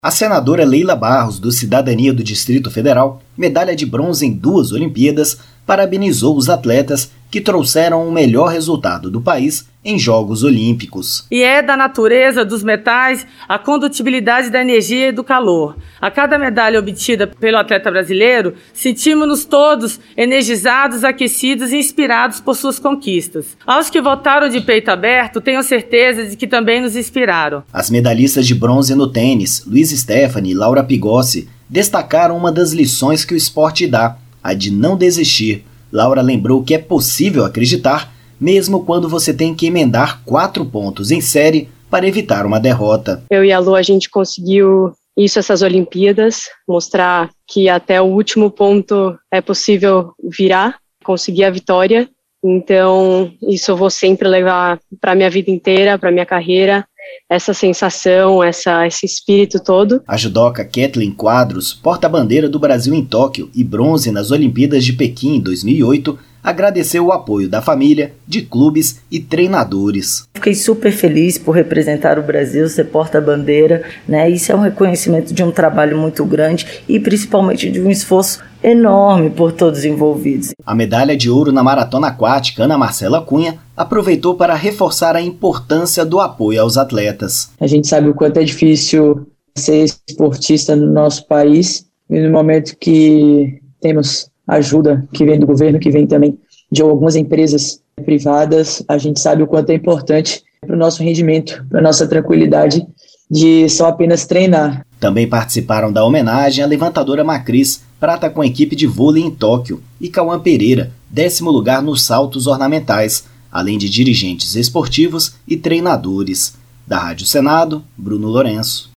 A senadora Leila Barros, do Cidadania do Distrito Federal, medalha de bronze em 2 Olimpíadas, parabenizou os atletas que trouxeram o melhor resultado do país em Jogos Olímpicos. E é da natureza dos metais a condutibilidade da energia e do calor. A cada medalha obtida pelo atleta brasileiro, sentimos-nos todos energizados, aquecidos e inspirados por suas conquistas. Aos que votaram de peito aberto, tenho certeza de que também nos inspiraram. As medalhistas de bronze no tênis, Luiz Stephanie e Laura Pigossi, destacaram uma das lições que o esporte dá, a de não desistir. Laura lembrou que é possível acreditar, mesmo quando você tem que emendar 4 pontos em série para evitar uma derrota. Eu e a Lu, a gente conseguiu isso essas Olimpíadas, mostrar que até o último ponto é possível virar, conseguir a vitória. Então, isso eu vou sempre levar para a minha vida inteira, para a minha carreira, essa sensação, esse espírito todo. A judoca Kathleen Quadros, porta-bandeira do Brasil em Tóquio e bronze nas Olimpíadas de Pequim em 2008, agradeceu o apoio da família, de clubes e treinadores. Fiquei super feliz por representar o Brasil, ser porta-bandeira, né? Isso é um reconhecimento de um trabalho muito grande e principalmente de um esforço enorme por todos envolvidos. A medalha de ouro na maratona aquática, Ana Marcela Cunha, aproveitou para reforçar a importância do apoio aos atletas. A gente sabe o quanto é difícil ser esportista no nosso país e no momento que temos ajuda que vem do governo, que vem também de algumas empresas privadas, a gente sabe o quanto é importante para o nosso rendimento, para a nossa tranquilidade de só apenas treinar. Também participaram da homenagem a levantadora Macris, prata com a equipe de vôlei em Tóquio, e Cauã Pereira, 10º lugar nos saltos ornamentais, além de dirigentes esportivos e treinadores. Da Rádio Senado, Bruno Lourenço.